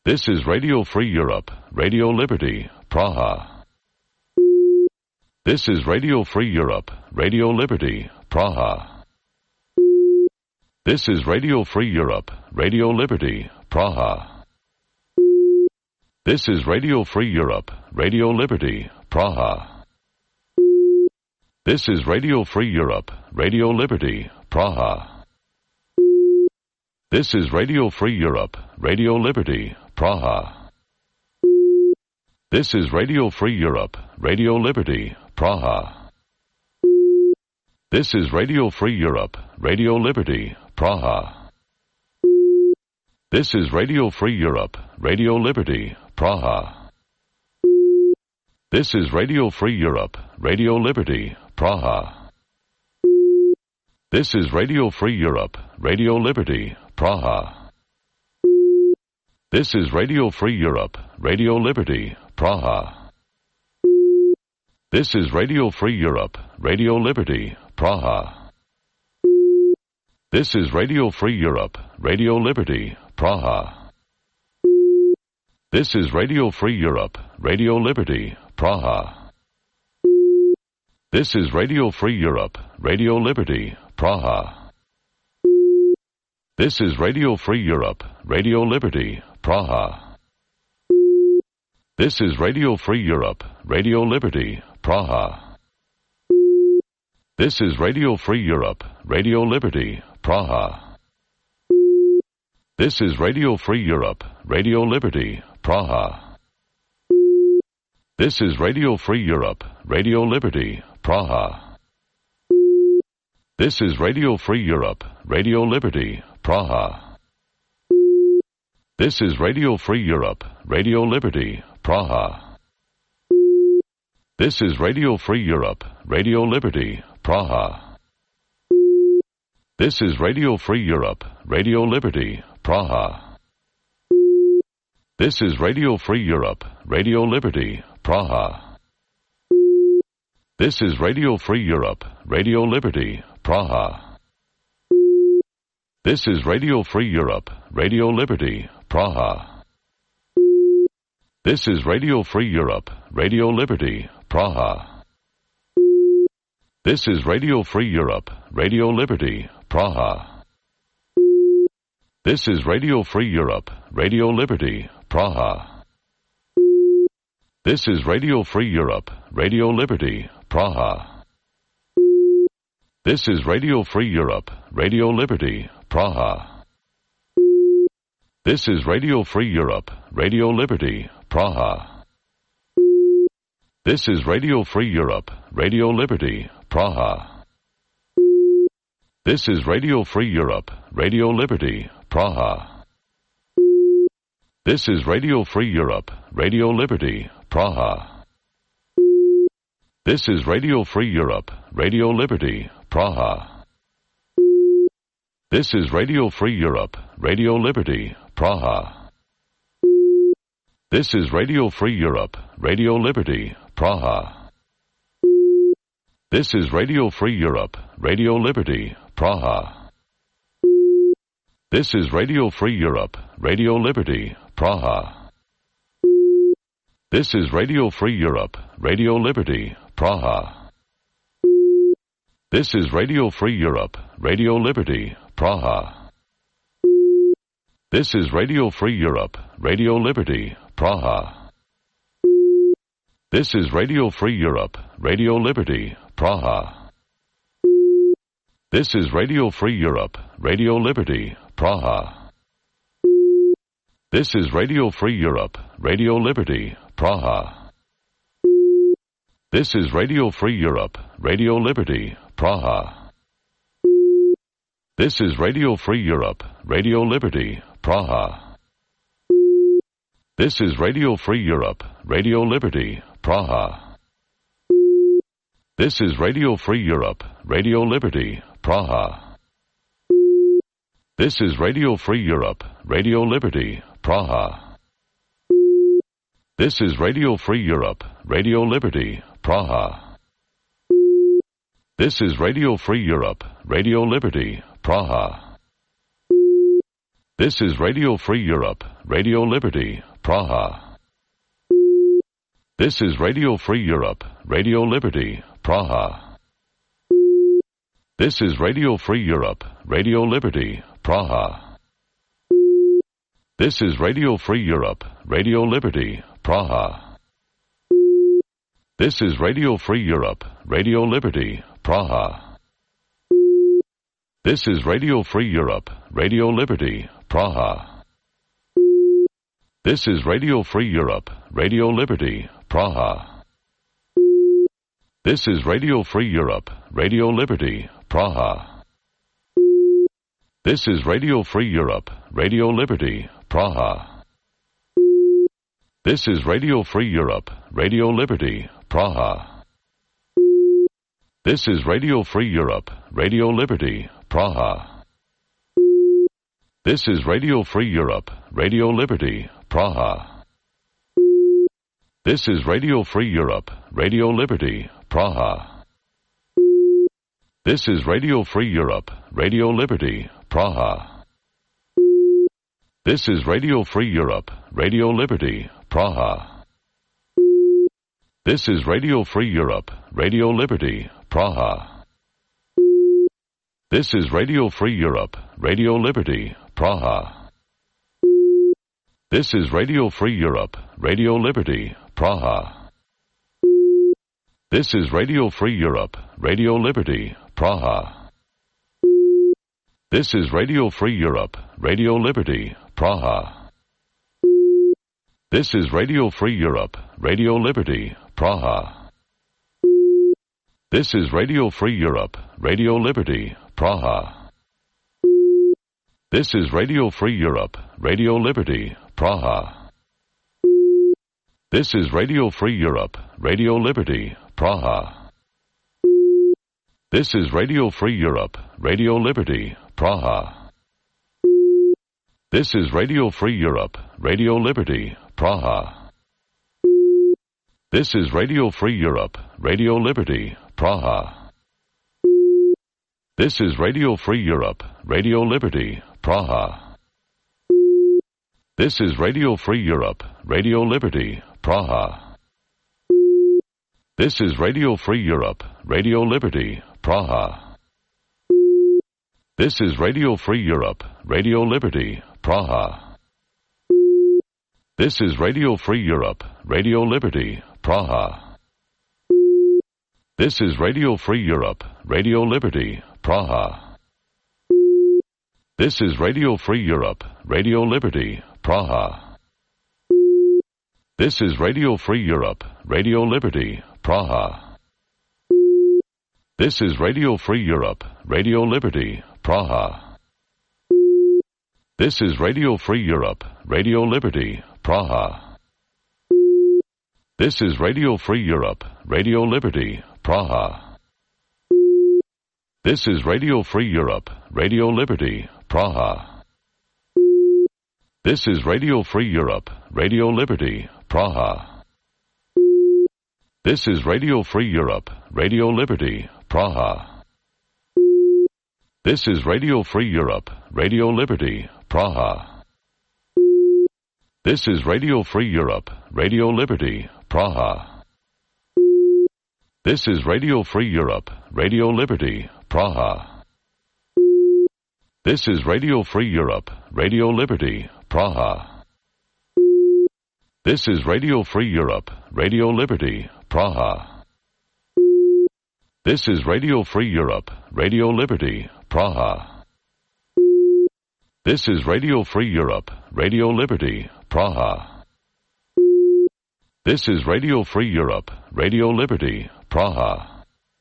This is Radio Free Europe, Radio Liberty, Praha. This is Radio Free Europe, Radio Liberty, Praha. This is Radio Free Europe, Radio Liberty, Praha. This is Radio Free Europe, Radio Liberty, Praha. This is Radio Free Europe, Radio Liberty, Praha. This is Radio Free Europe, Radio Liberty, Praha. This is Radio Free Europe, Radio Liberty, Praha. This is Radio Free Europe, Radio Liberty, Praha. This is Radio Free Europe, Radio Liberty, Praha. This is Radio Free Europe, Radio Liberty, Praha. This is Radio Free Europe, Radio Liberty, Praha. This is Radio Free Europe, Radio Liberty, Praha. This is Radio Free Europe, Radio Liberty, Praha. This is Radio Free Europe, Radio Liberty, Praha. This is Radio Free Europe, Radio Liberty, Praha. This is Radio Free Europe, Radio Liberty, Praha. This is Radio Free Europe, Radio Liberty, Praha. This is Radio Free Europe, Radio Liberty, Praha. This is Radio Free Europe, Radio Liberty, Praha. This is Radio Free Europe, Radio Liberty, Praha. This is Radio Free Europe, Radio Liberty, Praha. This is Radio Free Europe, Radio Liberty, Praha. This is Radio Free Europe, Radio Liberty, Praha. This is Radio Free Europe, Radio Liberty, Praha. This is Radio Free Europe, Radio Liberty, Praha. This is Radio Free Europe, Radio Liberty, Praha. This is Radio Free Europe, Radio Liberty, Praha. This is Radio Free Europe, Radio Liberty, Praha. This is Radio Free Europe, Radio Liberty, Praha. This is Radio Free Europe, Radio Liberty, Praha. This is Radio Free Europe, Radio Liberty, Praha. This is Radio Free Europe, Radio Liberty, Praha. This is Radio Free Europe, Radio Liberty, Praha. This is Radio Free Europe, Radio Liberty, Praha. This is Radio Free Europe, Radio Liberty, Praha. This is Radio Free Europe, Radio Liberty, Praha. This is Radio Free Europe, Radio Liberty, Praha. This is Radio Free Europe, Radio Liberty, Praha. This is Radio Free Europe, Radio Liberty, Praha. This is Radio Free Europe, Radio Liberty, Praha. This is Radio Free Europe, Radio Liberty, Praha. This is Radio Free Europe, Radio Liberty, Praha. This is Radio Free Europe, Radio Liberty, Praha. This is Radio Free Europe, Radio Liberty, Praha. This is Radio Free Europe, Radio Liberty, Praha. This is Radio Free Europe, Radio Liberty, Praha. This is Radio Free Europe, Radio Liberty, Praha. This is Radio Free Europe, Radio Liberty, Praha. This is Radio Free Europe, Radio Liberty, Praha. This is Radio Free Europe, Radio Liberty, Praha. This is Radio Free Europe, Radio Liberty, Praha. This is Radio Free Europe, Radio Liberty, Praha. This is Radio Free Europe, Radio Liberty, Praha. This is Radio Free Europe, Radio Liberty, Praha. This is Radio Free Europe, Radio Liberty, Praha. This is Radio Free Europe, Radio Liberty, Praha. This is Radio Free Europe, Radio Liberty, Praha. This is Radio Free Europe, Radio Liberty, Praha. This is Radio Free Europe, Radio Liberty, Praha. This is Radio Free Europe, Radio Liberty, Praha. This is Radio Free Europe, Radio Liberty, Praha. This is Radio Free Europe, Radio Liberty, Praha. This is Radio Free Europe, Radio Liberty, Praha. This is Radio Free Europe, Radio Liberty, Praha. This is Radio Free Europe, Radio Liberty, Praha. This is Radio Free Europe, Radio Liberty, Praha. This is Radio Free Europe, Radio Liberty, Praha. This is Radio Free Europe, Radio Liberty, Praha. This is Radio Free Europe, Radio Liberty, Praha. This is Radio Free Europe, Radio Liberty, Praha. This is Radio Free Europe, Radio Liberty, Praha. This is Radio Free Europe, Radio Liberty, Praha. This is Radio Free Europe, Radio Liberty, Praha. This is Radio Free Europe, Radio Liberty, Praha. This is Radio Free Europe, Radio Liberty, Praha. This is Radio Free Europe, Radio Liberty, Praha. This is Radio Free Europe, Radio Liberty, Praha. This is Radio Free Europe, Radio Liberty, Praha. This is Radio Free Europe, Radio Liberty, Praha. This is Radio Free Europe, Radio Liberty, Praha. This is Radio Free Europe, Radio Liberty, Praha. This is Radio Free Europe, Radio Liberty, Praha. This is Radio Free Europe, Radio Liberty, Praha. This is Radio Free Europe, Radio Liberty, Praha. This is Radio Free Europe, Radio Liberty, Praha. This is Radio Free Europe, Radio Liberty, Praha. This is Radio Free Europe, Radio Liberty, Praha. This is Radio Free Europe, Radio Liberty, Praha. This is Radio Free Europe, Radio Liberty, Praha. This is Radio Free Europe, Radio Liberty, Praha. This is Radio Free Europe, Radio Liberty, Praha. This is Radio Free Europe, Radio Liberty, Praha. This is Radio Free Europe, Radio Liberty, Praha. This is Radio Free Europe, Radio Liberty, Praha. This is Radio Free Europe, Radio Liberty, Praha. This is Radio Free Europe, Radio Liberty, Praha. This is Radio Free Europe, Radio Liberty, Praha. This is Radio Free Europe, Radio Liberty, Praha. This is Radio Free Europe, Radio Liberty, Praha. This is Radio Free Europe, Radio Liberty, Praha. This is Radio Free Europe, Radio Liberty, Praha. This is Radio Free Europe, Radio Liberty, Praha. This is Radio Free Europe, Radio Liberty, Praha. This is Radio Free Europe, Radio Liberty, Praha.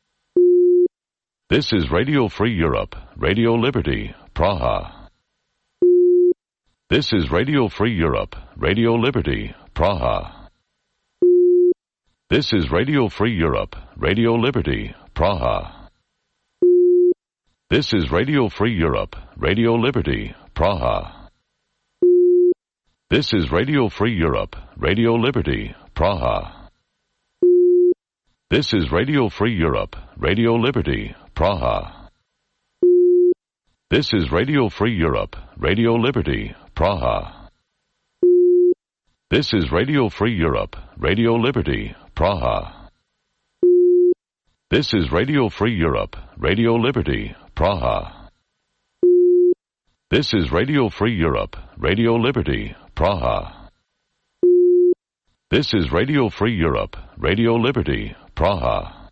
This is Radio Free Europe, Radio Liberty, Praha. This is Radio Free Europe, Radio Liberty, Praha. This is Radio Free Europe, Radio Liberty, Praha. This is Radio Free Europe, Radio Liberty, Praha. This is Radio Free Europe, Radio Liberty, Praha. This is Radio Free Europe, Radio Liberty, Praha. This is Radio Free Europe, Radio Liberty, Praha. This is Radio Free Europe, Radio Liberty, Praha. This is Radio Free Europe, Radio Liberty, Praha. This is Radio Free Europe, Radio Liberty, Praha. This is Radio Free Europe, Radio Liberty, Praha.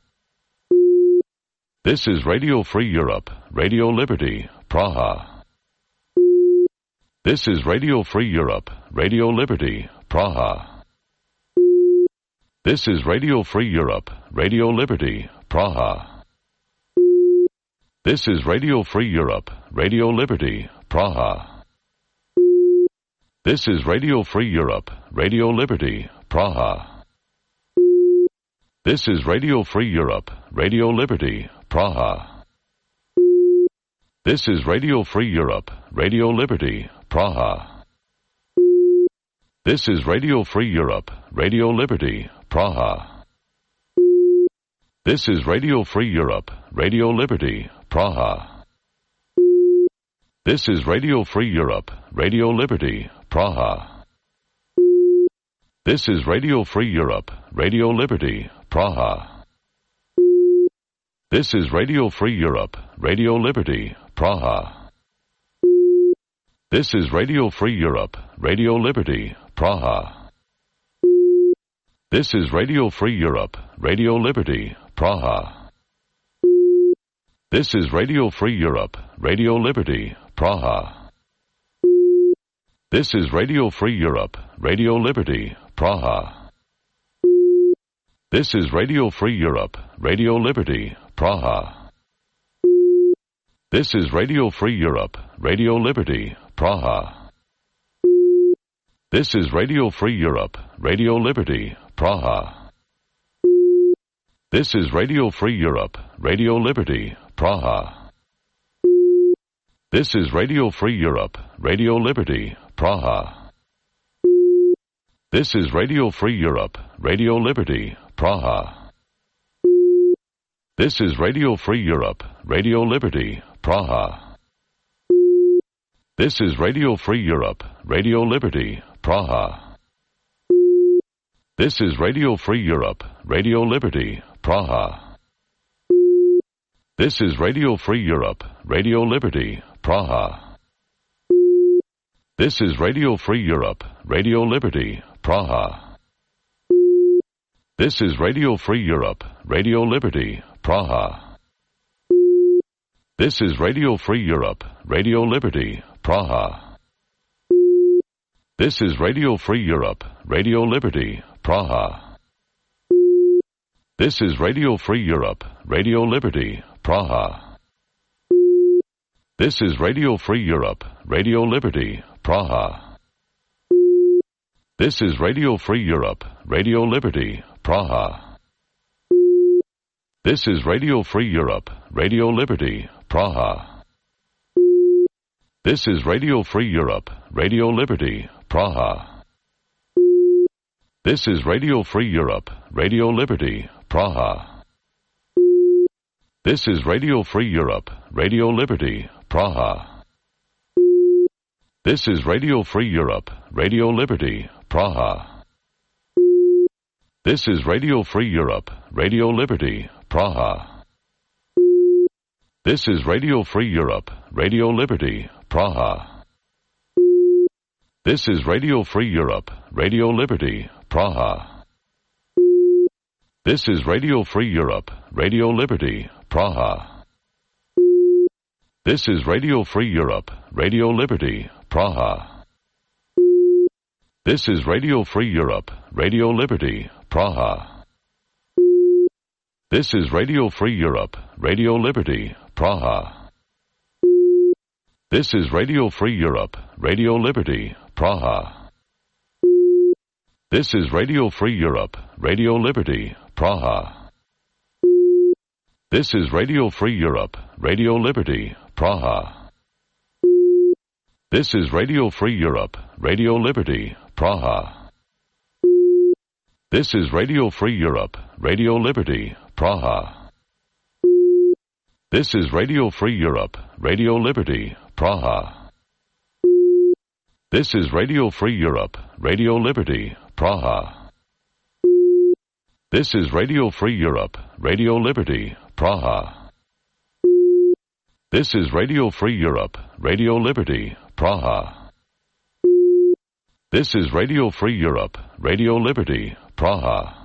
This is Radio Free Europe, Radio Liberty, Praha. This is Radio Free Europe, Radio Liberty, Praha. This is Radio Free Europe, Radio Liberty, Praha. This is Radio Free Europe, Radio Liberty, Praha. This is Radio Free Europe, Radio Liberty, Praha. This is Radio Free Europe, Radio Liberty, Praha. This is Radio Free Europe, Radio Liberty, Praha. This is Radio Free Europe, Radio Liberty, Praha. This is Radio Free Europe, Radio Liberty, Praha. This is Radio Free Europe, Radio Liberty, Praha. This is Radio Free Europe, Radio Liberty, Praha. This is Radio Free Europe, Radio Liberty, Praha. This is Radio Free Europe, Radio Liberty, Praha. This is Radio Free Europe, Radio Liberty, Praha. This is Radio Free Europe, Radio Liberty, Praha. This is Radio Free Europe, Radio Liberty, Praha. This is Radio Free Europe, Radio Liberty, Praha. This is Radio Free Europe, Radio Liberty, Praha. This is Radio Free Europe, Radio Liberty, Praha. This is Radio Free Europe, Radio Liberty, Praha. This is Radio Free Europe, Radio Liberty, Praha. This is Radio Free Europe, Radio Liberty, Praha. This is Radio Free Europe, Radio Liberty, Praha. This is Radio Free Europe, Radio Liberty, Praha. This is Radio Free Europe, Radio Liberty, Praha. This is Radio Free Europe, Radio Liberty, Praha. This is Radio Free Europe, Radio Liberty, Praha. This is Radio Free Europe, Radio Liberty, Praha. This is Radio Free Europe, Radio Liberty, Praha. This is Radio Free Europe, Radio Liberty, Praha. This is Radio Free Europe, Radio Liberty, Praha. This is Radio Free Europe, Radio Liberty, Praha. This is Radio Free Europe, Radio Liberty, Praha. This is Radio Free Europe, Radio Liberty, Praha. This is Radio Free Europe, Radio Liberty, Praha. This is Radio Free Europe, Radio Liberty, Praha. This is Radio Free Europe, Radio Liberty, Praha. This is Radio Free Europe, Radio Liberty, Praha. This is Radio Free Europe, Radio Liberty, Praha. This is Radio Free Europe, Radio Liberty, Praha. This is Radio Free Europe, Radio Liberty, Praha. This is Radio Free Europe, Radio Liberty, Praha. This is Radio Free Europe, Radio Liberty, Praha. This is Radio Free Europe, Radio Liberty, Praha. This is Radio Free Europe, Radio Liberty, Praha. This is Radio Free Europe, Radio Liberty, Praha. This is Radio Free Europe, Radio Liberty, Praha. This is Radio Free Europe, Radio Liberty, Praha. This is Radio Free Europe, Radio Liberty, Praha. This is Radio Free Europe, Radio Liberty, Praha. This is Radio Free Europe, Radio Liberty, Praha. This is Radio Free Europe, Radio Liberty, Praha. This is Radio Free Europe, Radio Liberty, Praha. This is Radio Free Europe, Radio Liberty, Praha. This is Radio Free Europe, Radio Liberty, Praha.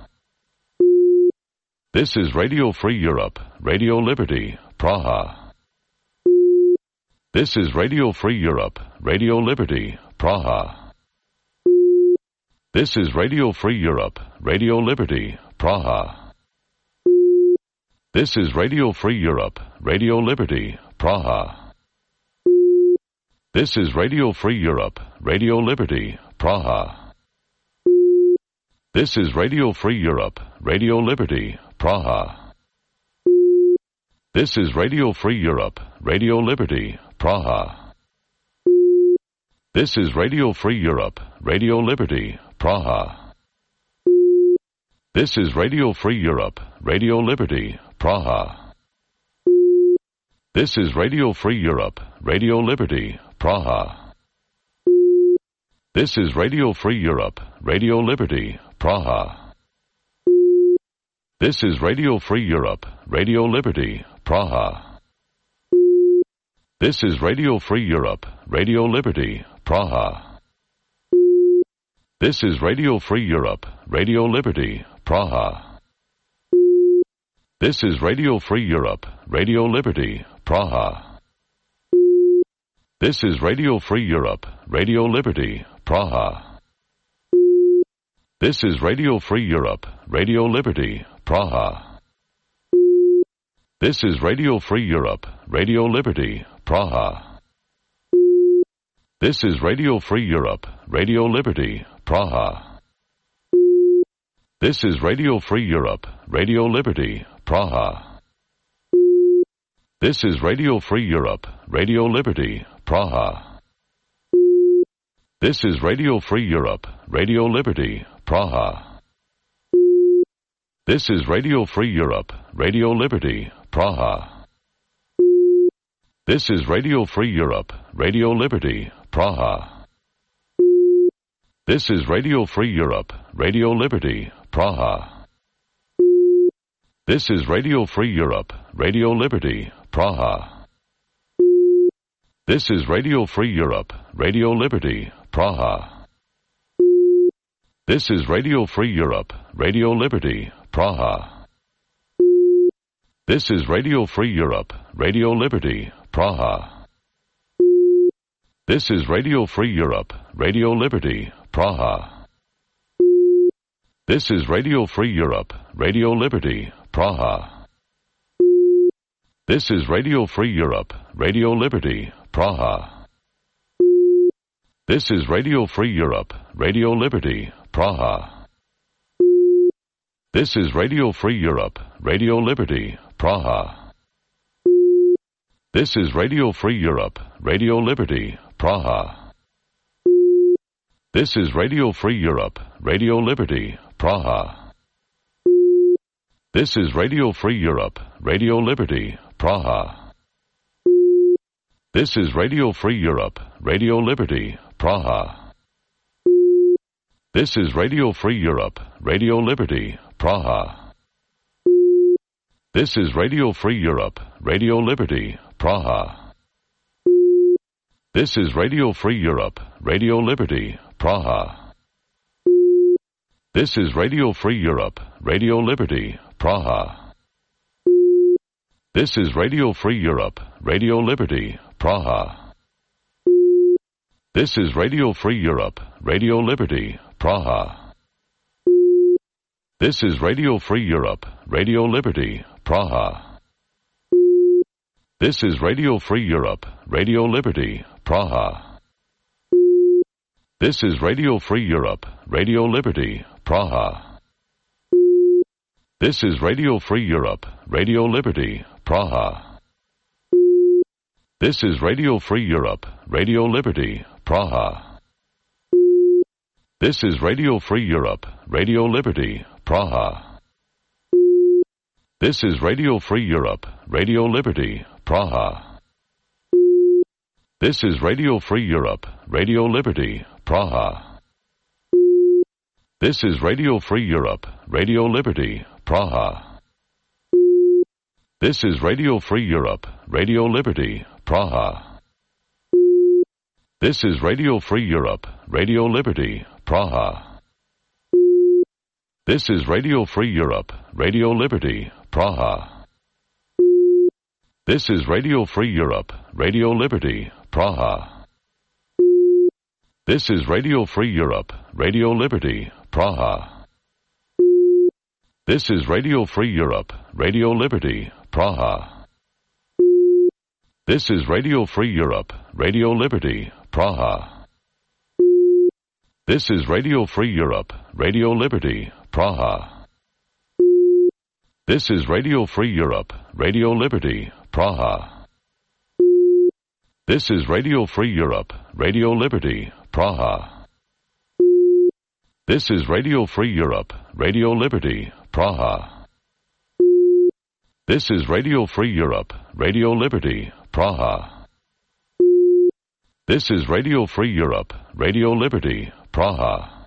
This is Radio Free Europe, Radio Liberty, Praha. This is Radio Free Europe, Radio Liberty, Praha. This is Radio Free Europe, Radio Liberty, Praha. This is Radio Free Europe, Radio Liberty, Praha. This is Radio Free Europe, Radio Liberty, Praha. This is Radio Free Europe, Radio Liberty, Praha. This is Radio Free Europe, Radio Liberty, Praha. This is Radio Free Europe, Radio Liberty, Praha. This is Radio Free Europe, Radio Liberty, Praha. This is Radio Free Europe, Radio Liberty, Praha. This is Radio Free Europe, Radio Liberty, Praha. This is Radio Free Europe, Radio Liberty, Praha. This is Radio Free Europe, Radio Liberty, Praha. This is Radio Free Europe, Radio Liberty, Praha. This is Radio Free Europe, Radio Liberty, Praha. This is Radio Free Europe, Radio Liberty, Praha. This is Radio Free Europe, Radio Liberty, Praha. This is Radio Free Europe, Radio Liberty, Praha. This is Radio Free Europe, Radio Liberty, Praha. This is Radio Free Europe, Radio Liberty, Praha. This is Radio Free Europe, Radio Liberty, Praha. This is Radio Free Europe, Radio Liberty, Praha. This is Radio Free Europe, Radio Liberty, Praha. This is Radio Free Europe, Radio Liberty, Praha. This is Radio Free Europe, Radio Liberty, Praha. This is Radio Free Europe, Radio Liberty, Praha. This is Radio Free Europe, Radio Liberty, Praha. This is Radio Free Europe, Radio Liberty, Praha. This is Radio Free Europe, Radio Liberty, Praha. This is Radio Free Europe, Radio Liberty, Praha. This is Radio Free Europe, Radio Liberty, Praha. This is Radio Free Europe, Radio Liberty, Praha. This is Radio Free Europe, Radio Liberty, Praha. This is Radio Free Europe, Radio Liberty, Praha. This is Radio Free Europe, Radio Liberty, Praha. This is Radio Free Europe, Radio Liberty, Praha. This is Radio Free Europe, Radio Liberty, Praha. This is Radio Free Europe, Radio Liberty, Praha. This is Radio Free Europe, Radio Liberty, Praha. This is Radio Free Europe, Radio Liberty, Praha. This is Radio Free Europe, Radio Liberty, Praha. This is Radio Free Europe, Radio Liberty, Praha. This is Radio Free Europe, Radio Liberty, Praha. This is Radio Free Europe, Radio Liberty, Praha. This is Radio Free Europe, Radio Liberty, Praha. This is Radio Free Europe, Radio Liberty, Praha. This is Radio Free Europe, Radio Liberty, Praha. This is Radio Free Europe, Radio Liberty, Praha. This is Radio Free Europe, Radio Liberty, Praha. This is Radio Free Europe, Radio Liberty, Praha. This is Radio Free Europe, Radio Liberty, Praha. This is Radio Free Europe, Radio Liberty, Praha. This is Radio Free Europe, Radio Liberty, Praha. This is Radio Free Europe, Radio Liberty, Praha. This is Radio Free Europe, Radio Liberty, Praha. This is Radio Free Europe, Radio Liberty, Praha. This is Radio Free Europe, Radio Liberty, Praha. This is Radio Free Europe, Radio Liberty, Praha. This is Radio Free Europe, Radio Liberty, Praha. This is Radio Free Europe, Radio Liberty, Praha. This is Radio Free Europe, Radio Liberty, Praha. This is Radio Free Europe, Radio Liberty, Praha. This is Radio Free Europe, Radio Liberty, Praha. This is Radio Free Europe, Radio Liberty, Praha. This is Radio Free Europe, Radio Liberty, Praha. This is Radio Free Europe, Radio Liberty, Praha.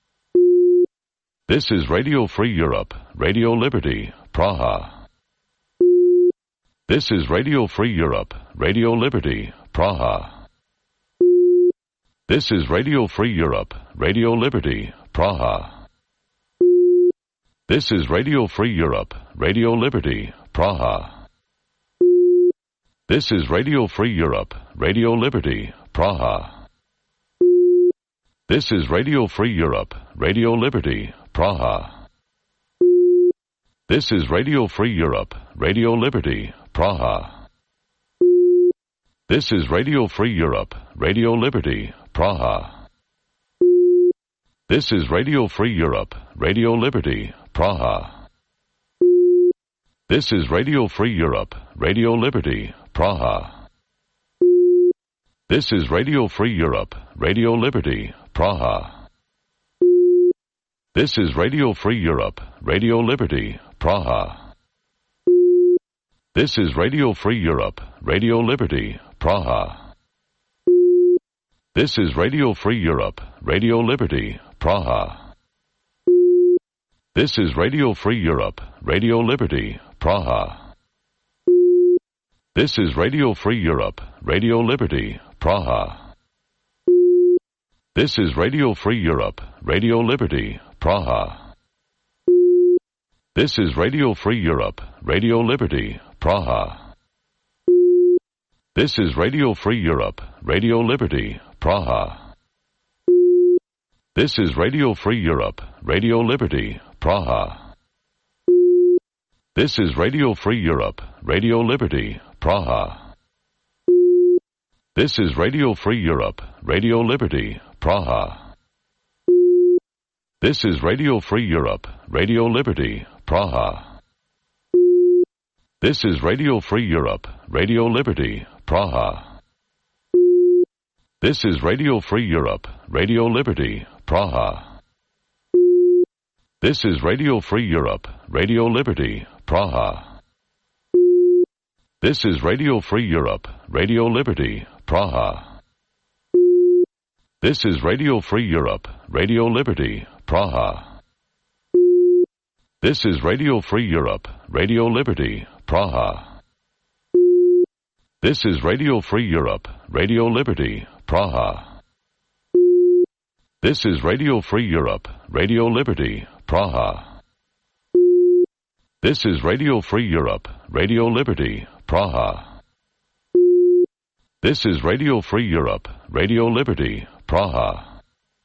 This is Radio Free Europe, Radio Liberty, Praha. This is Radio Free Europe, Radio Liberty, Praha. This is Radio Free Europe, Radio Liberty, Praha. This is Radio Free Europe, Radio Liberty, Praha. This is Radio Free Europe, Radio Liberty, Praha. This is Radio Free Europe, Radio Liberty, Praha. This is Radio Free Europe, Radio Liberty, Praha. This is Radio Free Europe, Radio Liberty, Praha. This is Radio Free Europe, Radio Liberty, Praha. This is Radio Free Europe, Radio Liberty, Praha. This is Radio Free Europe, Radio Liberty, Praha. This is Radio Free Europe, Radio Liberty, Praha. This is Radio Free Europe, Radio Liberty, Praha. This is Radio Free Europe, Radio Liberty, Praha. This is Radio Free Europe, Radio Liberty, Praha. This is Radio Free Europe, Radio Liberty, Praha. This is Radio Free Europe, Radio Liberty, Praha. This is Radio Free Europe, Radio Liberty, Praha. This is Radio Free Europe, Radio Liberty, Praha. This is Radio Free Europe, Radio Liberty, Praha. This is Radio Free Europe, Radio Liberty, Praha. This is Radio Free Europe, Radio Liberty, Praha. This is Radio Free Europe, Radio Liberty, Praha. This is Radio Free Europe, Radio Liberty, Praha. This is Radio Free Europe, Radio Liberty, Praha. This is Radio Free Europe, Radio Liberty, Praha. This is Radio Free Europe, Radio Liberty, Praha. This is Radio Free Europe, Radio Liberty, Praha. This is Radio Free Europe, Radio Liberty, Praha. This is Radio Free Europe, Radio Liberty, Praha. This is Radio Free Europe, Radio Liberty, Praha. This is Radio Free Europe, Radio Liberty, Praha. This is Radio Free Europe, Radio Liberty, Praha.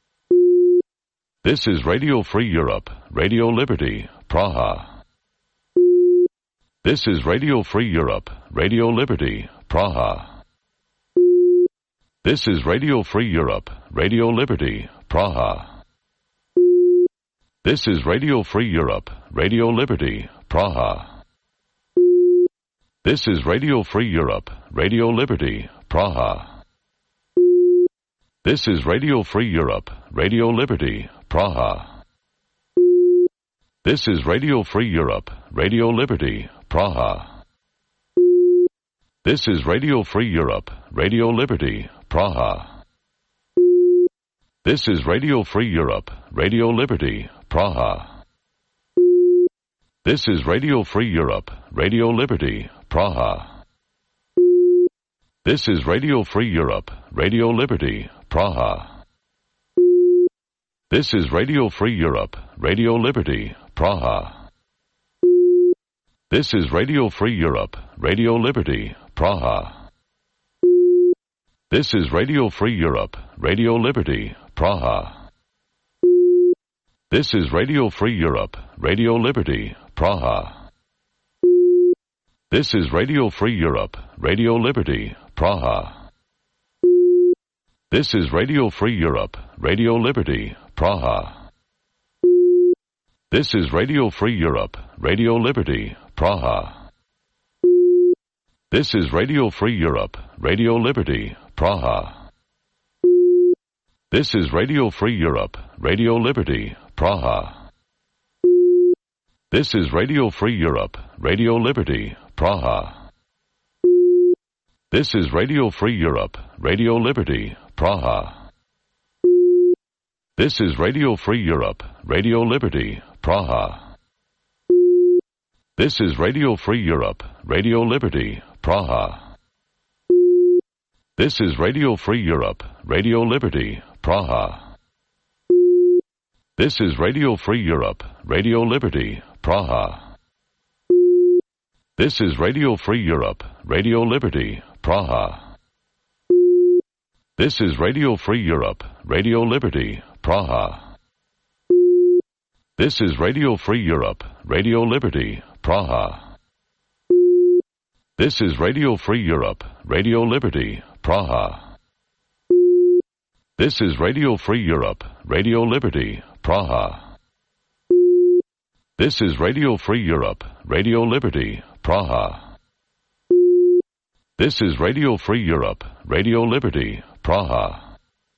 This is Radio Free Europe, Radio Liberty, Praha. This is Radio Free Europe, Radio Liberty, Praha. This is Radio Free Europe, Radio Liberty, Praha. This is Radio Free Europe, Radio Liberty, Praha. This is Radio Free Europe, Radio Liberty, Praha. This is Radio Free Europe, Radio Liberty, Praha. This is Radio Free Europe, Radio Liberty, Praha. This is Radio Free Europe, Radio Liberty, Praha. This is Radio Free Europe, Radio Liberty, Praha. This is Radio Free Europe, Radio Liberty, Praha. This is Radio Free Europe, Radio Liberty, Praha. This is Radio Free Europe, Radio Liberty, Praha. This is Radio Free Europe, Radio Liberty, Praha. This is Radio Free Europe, Radio Liberty, Praha. This is Radio Free Europe, Radio Liberty, Praha. This is Radio Free Europe, Radio Liberty, Praha. This is Radio Free Europe, Radio Liberty, Praha. This is Radio Free Europe, Radio Liberty, Praha. This is Radio Free Europe, Radio Liberty, Praha. This is Radio Free Europe, Radio Liberty, Praha. This is Radio Free Europe, Radio Liberty, Praha. This is Radio Free Europe, Radio Liberty, Praha. This is Radio Free Europe, Radio Liberty, Praha. This is Radio Free Europe, Radio Liberty, Praha. This is Radio Free Europe, Radio Liberty, Praha. This is Radio Free Europe, Radio Liberty, Praha. This is Radio Free Europe, Radio Liberty, Praha. This is Radio Free Europe, Radio Liberty, Praha. This is Radio Free Europe, Radio Liberty, Praha. This is Radio Free Europe, Radio Liberty, Praha. This is Radio Free Europe, Radio Liberty, Praha. This is Radio Free Europe, Radio Liberty, Praha. This is Radio Free Europe, Radio Liberty, Praha.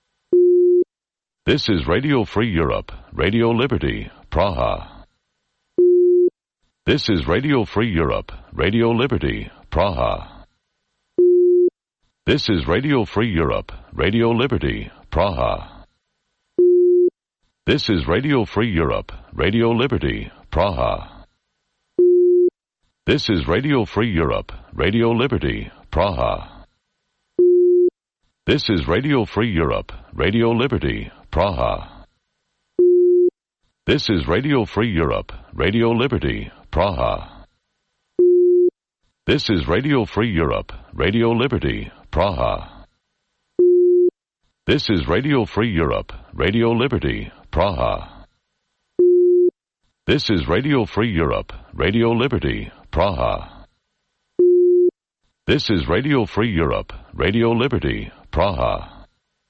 This is Radio Free Europe, Radio Liberty, Praha. This is Radio Free Europe, Radio Liberty, Praha. This is Radio Free Europe, Radio Liberty, Praha. This is Radio Free Europe, Radio Liberty, Praha. This is Radio Free Europe, Radio Liberty, Praha. This is Radio Free Europe, Radio Liberty, Praha. This is Radio Free Europe, Radio Liberty, Praha. This is Radio Free Europe, Radio Liberty, Praha. This is Radio Free Europe, Radio Liberty, Praha. This is Radio Free Europe, Radio Liberty, Praha. This is Radio Free Europe, Radio Liberty, Praha.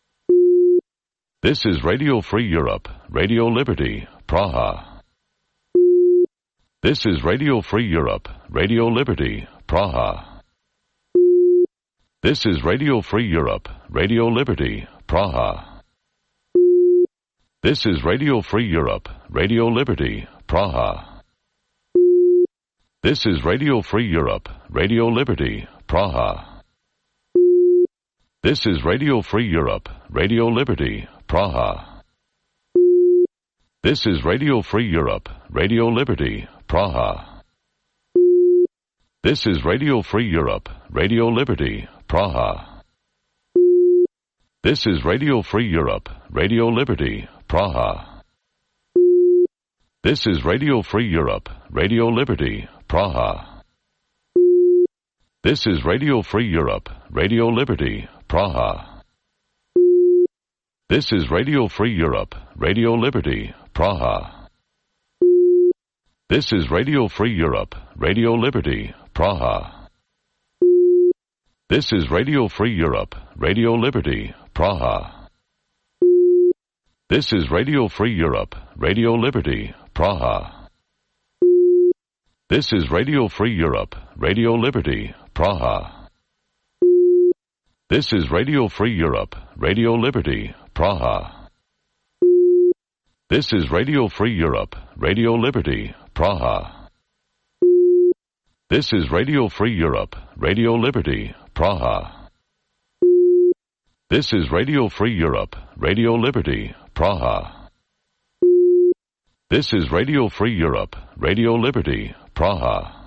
This is Radio Free Europe, Radio Liberty, Praha. This is Radio Free Europe, Radio Liberty, Praha. This is Radio Free Europe, Radio Liberty, Praha. This is Radio Free Europe, Radio Liberty, Praha. This is Radio Free Europe, Radio Liberty, Praha. This is Radio Free Europe, Radio Liberty, Praha. This is Radio Free Europe, Radio Liberty, Praha. This is Radio Free Europe, Radio Liberty, Praha. This is Radio Free Europe, Radio Liberty, Praha. This is Radio Free Europe, Radio Liberty, Praha. This is Radio Free Europe, Radio Liberty, Praha. This is Radio Free Europe, Radio Liberty, Praha. This is Radio Free Europe, Radio Liberty, Praha. This is Radio Free Europe, Radio Liberty, Praha. This is Radio Free Europe, Radio Liberty, Praha. This is Radio Free Europe, Radio Liberty, Praha. This is Radio Free Europe, Radio Liberty, Praha. This is Radio Free Europe, Radio Liberty, Praha. This is Radio Free Europe, Radio Liberty, Praha. This is Radio Free Europe, Radio Liberty, Praha. This is Radio Free Europe, Radio Liberty, Praha.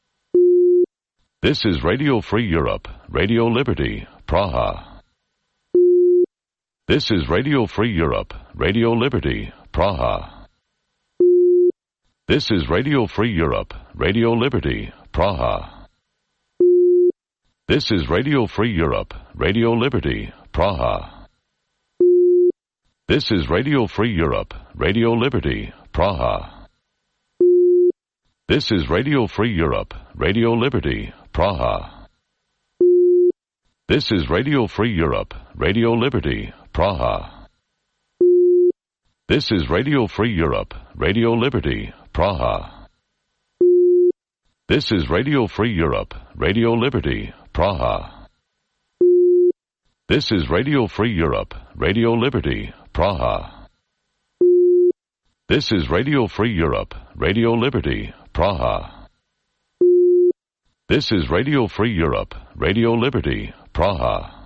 This is Radio Free Europe, Radio Liberty, Praha. This is Radio Free Europe, Radio Liberty, Praha. This is Radio Free Europe, Radio Liberty, Praha. This is Radio Free Europe, Radio Liberty, Praha. This is Radio Free Europe, Radio Liberty, Praha. This is Radio Free Europe, Radio Liberty, Praha. This is Radio Free Europe, Radio Liberty, Praha. This is Radio Free Europe, Radio Liberty, Praha. This is Radio Free Europe, Radio Liberty, Praha. This is Radio Free Europe, Radio Liberty, Praha. This is Radio Free Europe, Radio Liberty, Praha. This is Radio Free Europe, Radio Liberty, Praha.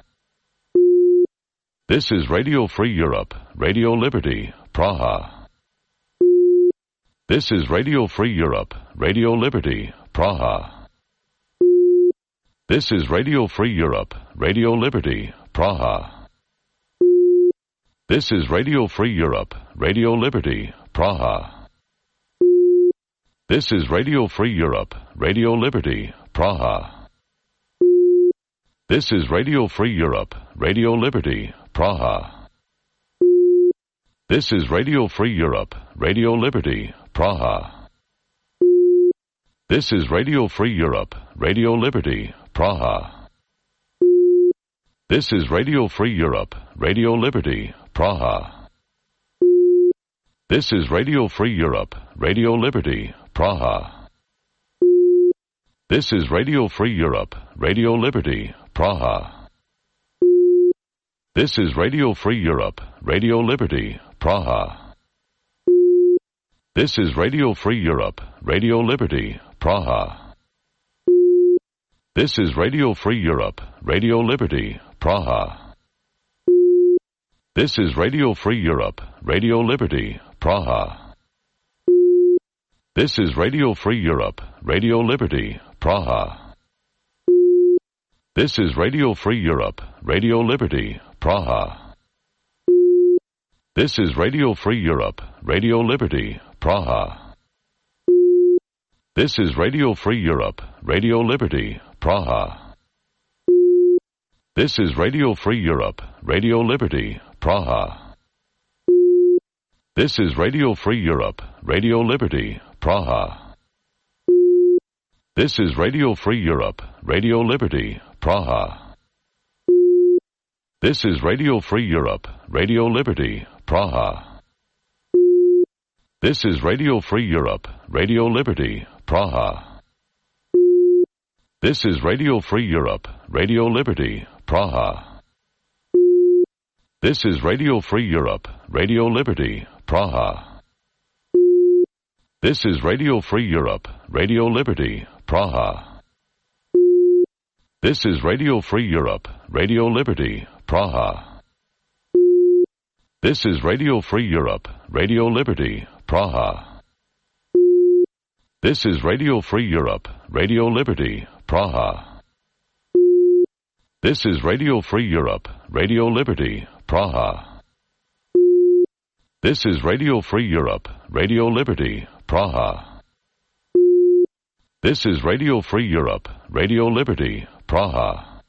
This is Radio Free Europe, Radio Liberty, Praha. This is Radio Free Europe, Radio Liberty, Praha. This is Radio Free Europe, Radio Liberty, Praha. This is Radio Free Europe, Radio Liberty, Praha. This is Radio Free Europe, Radio Liberty, Praha. This is Radio Free Europe, Radio Liberty, Praha. This is Radio Free Europe, Radio Liberty, Praha. This is Radio Free Europe, Radio Liberty, Praha. This is Radio Free Europe, Radio Liberty, Praha. This is Radio Free Europe, Radio Liberty, Praha. This is Radio Free Europe, Radio Liberty, Praha. This is Radio Free Europe, Radio Liberty, Praha. This is Radio Free Europe, Radio Liberty, Praha. This is Radio Free Europe, Radio Liberty, Praha. This is Radio Free Europe, Radio Liberty, Praha. This is Radio Free Europe, Radio Liberty, Praha. This is Radio Free Europe, Radio Liberty, Praha. This is Radio Free Europe, Radio Liberty, Praha. This is Radio Free Europe, Radio Liberty, Praha. This is Radio Free Europe, Radio Liberty, Praha. This is Radio Free Europe, Radio Liberty, Praha. This is Radio Free Europe, Radio Liberty, Praha. This is Radio Free Europe, Radio Liberty, Praha. This is Radio Free Europe, Radio Liberty, Praha. This is Radio Free Europe, Radio Liberty, Praha. This is Radio Free Europe, Radio Liberty, Praha. This is Radio Free Europe, Radio Liberty, Praha. This is Radio Free Europe, Radio Liberty, Praha. This is Radio Free Europe, Radio Liberty, Praha. This is Radio Free Europe, Radio Liberty, Praha. This is Radio Free Europe, Radio Liberty, Praha. This is Radio Free Europe, Radio Liberty, Praha. This is Radio Free Europe, Radio Liberty, Praha.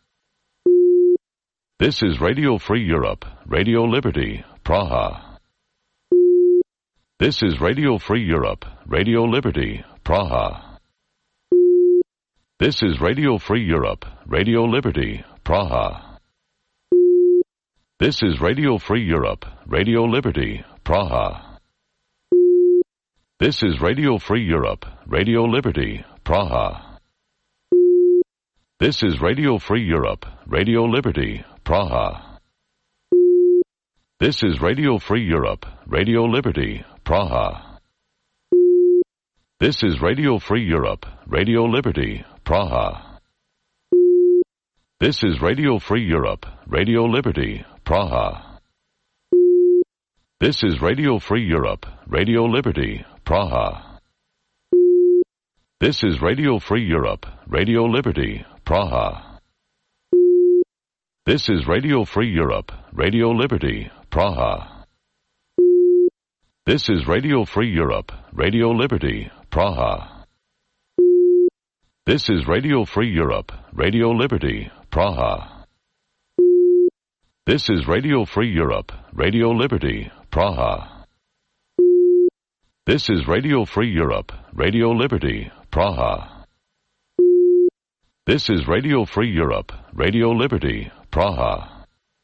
This is Radio Free Europe, Radio Liberty, Praha. This is Radio Free Europe, Radio Liberty, Praha. This is Radio Free Europe, Radio Liberty, Praha. This is Radio Free Europe, Radio Liberty, Praha. This is Radio Free Europe, Radio Liberty, Praha. This is Radio Free Europe, Radio Liberty, Praha. This is Radio Free Europe, Radio Liberty, Praha. This is Radio Free Europe, Radio Liberty, Praha. This is Radio Free Europe, Radio Liberty, Praha. This is Radio Free Europe, Radio Liberty, Praha. This is Radio Free Europe, Radio Liberty, Praha. This is Radio Free Europe, Radio Liberty, Praha. This is Radio Free Europe, Radio Liberty, Praha. This is Radio Free Europe, Radio Liberty, Praha. This is Radio Free Europe, Radio Liberty, Praha. This is Radio Free Europe, Radio Liberty, Praha. This is Radio Free Europe, Radio Liberty, Praha.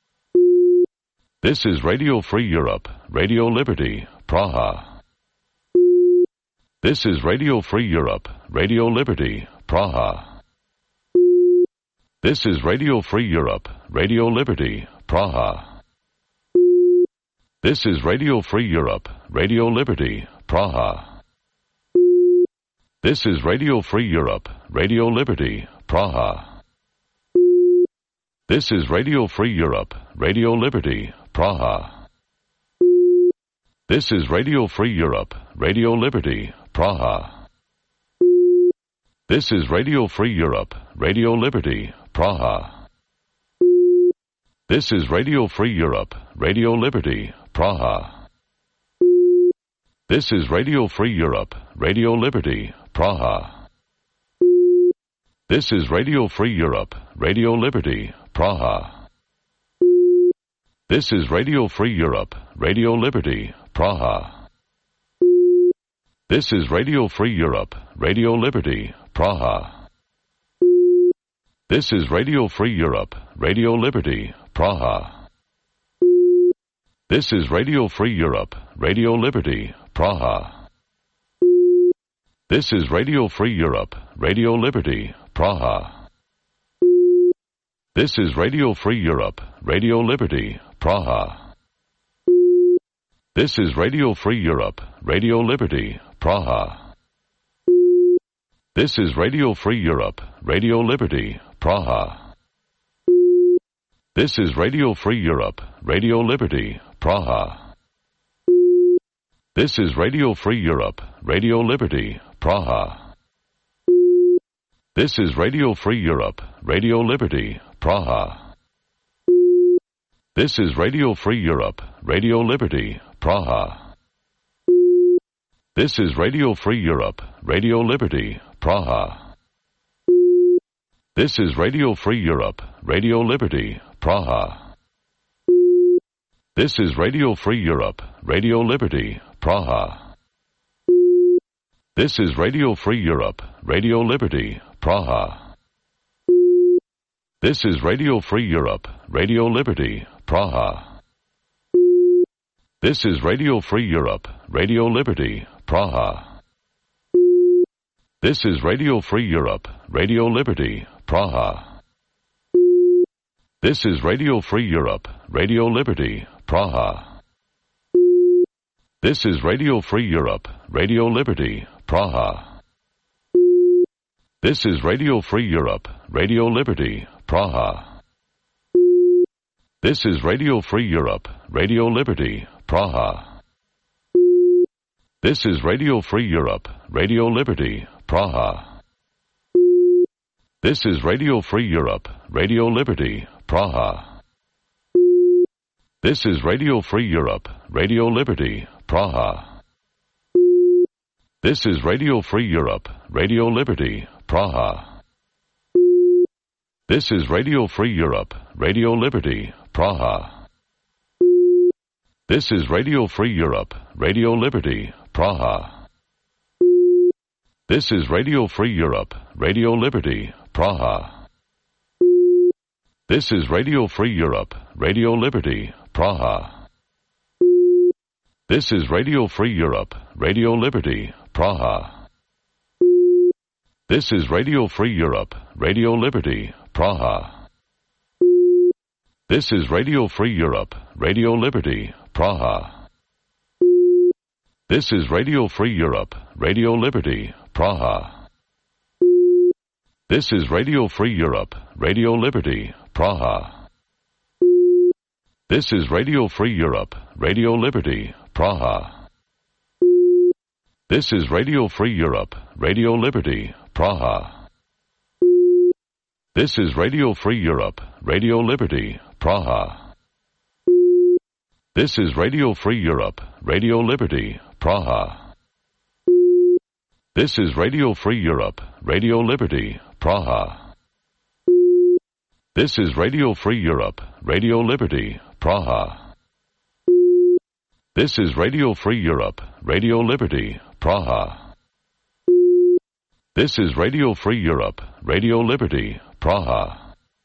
This is Radio Free Europe, Radio Liberty, Praha. This is Radio Free Europe, Radio Liberty, Praha. This is Radio Free Europe, Radio Liberty, Praha. This is Radio Free Europe, Radio Liberty, Praha. This is Radio Free Europe, Radio Liberty, Praha. This is Radio Free Europe, Radio Liberty, Praha. This is Radio Free Europe, Radio Liberty, Praha. This is Radio Free Europe, Radio Liberty, Praha. This is Radio Free Europe, Radio Liberty, Praha. This is Radio Free Europe, Radio Liberty, Praha. This is Radio Free Europe, Radio Liberty, Praha. This is Radio Free Europe, Radio Liberty, Praha. This is Radio Free Europe, Radio Liberty, Praha. This is Radio Free Europe, Radio Liberty, Praha. This is Radio Free Europe, Radio Liberty, Praha. This is Radio Free Europe, Radio Liberty, Praha. This is Radio Free Europe, Radio Liberty, Praha. This is Radio Free Europe, Radio Liberty, Praha. This is Radio Free Europe, Radio Liberty, Praha. This is Radio Free Europe, Radio Liberty, Praha. This is Radio Free Europe, Radio Liberty, Praha. This is Radio Free Europe, Radio Liberty, Praha. This is Radio Free Europe, Radio Liberty, Praha. This is Radio Free Europe, Radio Liberty, Praha. This is Radio Free Europe, Radio Liberty, Praha. This is Radio Free Europe, Radio Liberty, Praha. This is Radio Free Europe, Radio Liberty, Praha. This is Radio Free Europe, Radio Liberty, Praha. This is Radio Free Europe, Radio Liberty, Praha. This is Radio Free Europe, Radio Liberty, Praha. This is Radio Free Europe, Radio Liberty, Praha. This is Radio Free Europe, Radio Liberty, Praha. This is Radio Free Europe, Radio Liberty, Praha. This is Radio Free Europe, Radio Liberty, Praha. This is Radio Free Europe, Radio Liberty, Praha. This is Radio Free Europe, Radio Liberty, Praha. This is Radio Free Europe, Radio Liberty, Praha. This is Radio Free Europe, Radio Liberty, Praha. This is Radio Free Europe, Radio Liberty, Praha. This is Radio Free Europe, Radio Liberty, Praha. This is Radio Free Europe, Radio Liberty, Praha. This is Radio Free Europe, Radio Liberty, Praha. This is Radio Free Europe, Radio Liberty, Praha. This is Radio Free Europe, Radio Liberty, Praha. This is Radio Free Europe, Radio Liberty, Praha. This is Radio Free Europe, Radio Liberty, Praha. This is Radio Free Europe, Radio Liberty, Praha. This is Radio Free Europe, Radio Liberty, Praha. This is Radio Free Europe, Radio Liberty, Praha. This is Radio Free Europe, Radio Liberty, Praha. This is Radio Free Europe, Radio Liberty, Praha. This is Radio Free Europe, Radio Liberty, Praha. This is Radio Free Europe, Radio Liberty, Praha. This is Radio Free Europe, Radio Liberty, Praha. This is Radio Free Europe, Radio Liberty, Praha.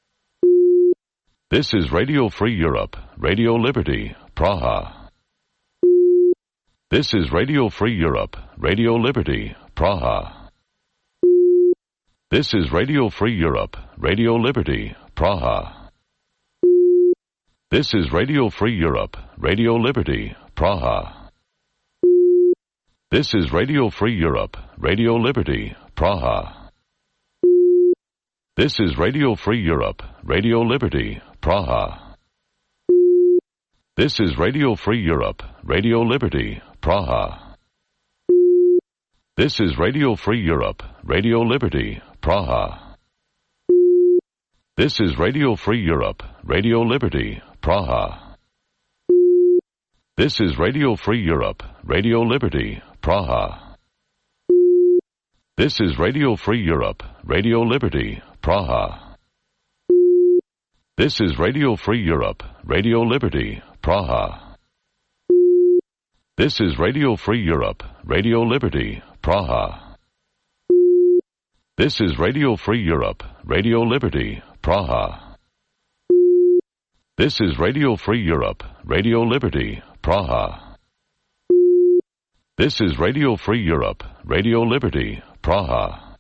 This is Radio Free Europe, Radio Liberty, Praha. This is Radio Free Europe, Radio Liberty, Praha. This is Radio Free Europe, Radio Liberty, Praha. This is Radio Free Europe, Radio Liberty, Praha. This is Radio Free Europe, Radio Liberty, Praha. This is Radio Free Europe, Radio Liberty, Praha. This is Radio Free Europe, Radio Liberty, Praha. This is Radio Free Europe, Radio Liberty, Praha. This is Radio Free Europe, Radio Liberty, Praha. This is Radio Free Europe, Radio Liberty, Praha. This is Radio Free Europe, Radio Liberty, Praha. This is Radio Free Europe, Radio Liberty, Praha. This is Radio Free Europe, Radio Liberty, Praha. This is Radio Free Europe, Radio Liberty, Praha. This is Radio Free Europe, Radio Liberty, Praha. This is Radio Free Europe, Radio Liberty, Praha.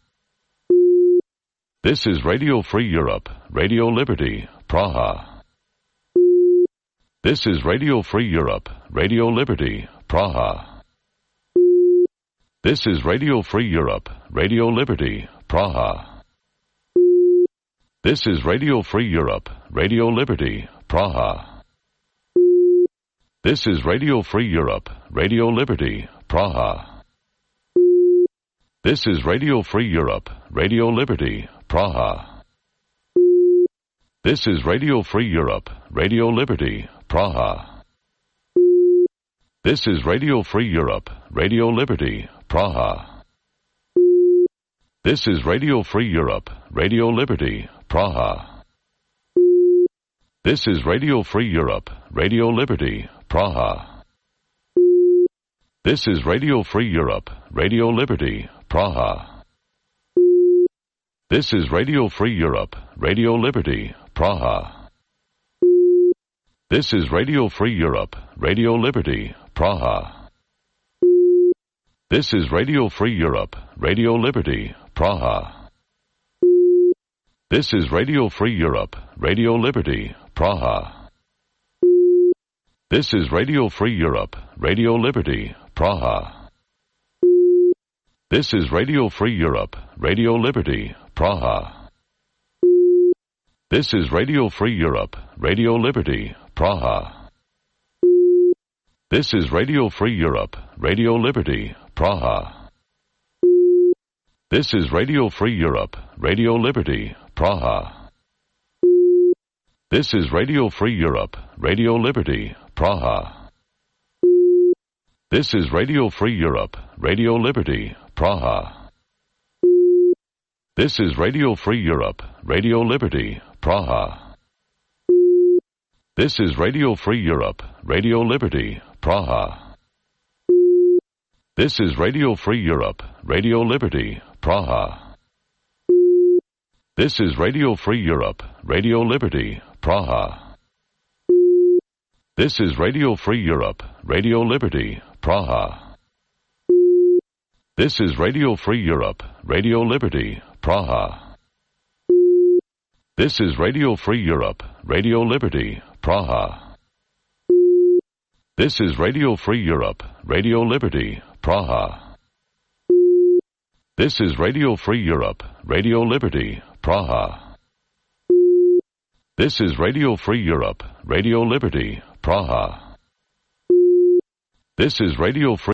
This is Radio Free Europe, Radio Liberty, Praha. This is Radio Free Europe, Radio Liberty, Praha. This is Radio Free Europe, Radio Liberty, Praha. This is Radio Free Europe, Radio Liberty, Praha. This is Radio Free Europe, Radio Liberty, Praha. This is Radio Free Europe, Radio Liberty, Praha. This is Radio Free Europe, Radio Liberty, Praha. This is Radio Free Europe, Radio Liberty, Praha. This is Radio Free Europe, Radio Liberty, Praha. This is Radio Free Europe, Radio Liberty, Praha. This is Radio Free Europe, Radio Liberty, Praha. This is Radio Free Europe, Radio Liberty, Praha. This is Radio Free Europe, Radio Liberty, Praha. This is Radio Free Europe, Radio Liberty, Praha. This is Radio Free Europe, Radio Liberty, Praha. This is Radio Free Europe, Radio Liberty, Praha. This is Radio Free Europe, Radio Liberty, Praha. This is Radio Free Europe, Radio Liberty, Praha. This is Radio Free Europe, Radio Liberty, Praha. This is Radio Free Europe, Radio Liberty, Praha. This is Radio Free Europe, Radio Liberty, Praha. This is Radio Free Europe, Radio Liberty, Praha. This is Radio Free Europe, Radio Liberty, Praha. This is Radio Free Europe, Radio Liberty, Praha. This is Radio Free Europe, Radio Liberty, Praha. This is Radio Free Europe, Radio Liberty, Praha. This is Radio Free Europe, Radio Liberty, Praha. This is Radio Free Europe, Radio Liberty, Praha. This is Radio Free Europe, Radio Liberty, Praha. This is Radio Free Europe, Radio Liberty, Praha. This is Radio Free Europe, Radio Liberty, Praha. This is Radio Free Europe, Radio Liberty, Praha. This is Radio Free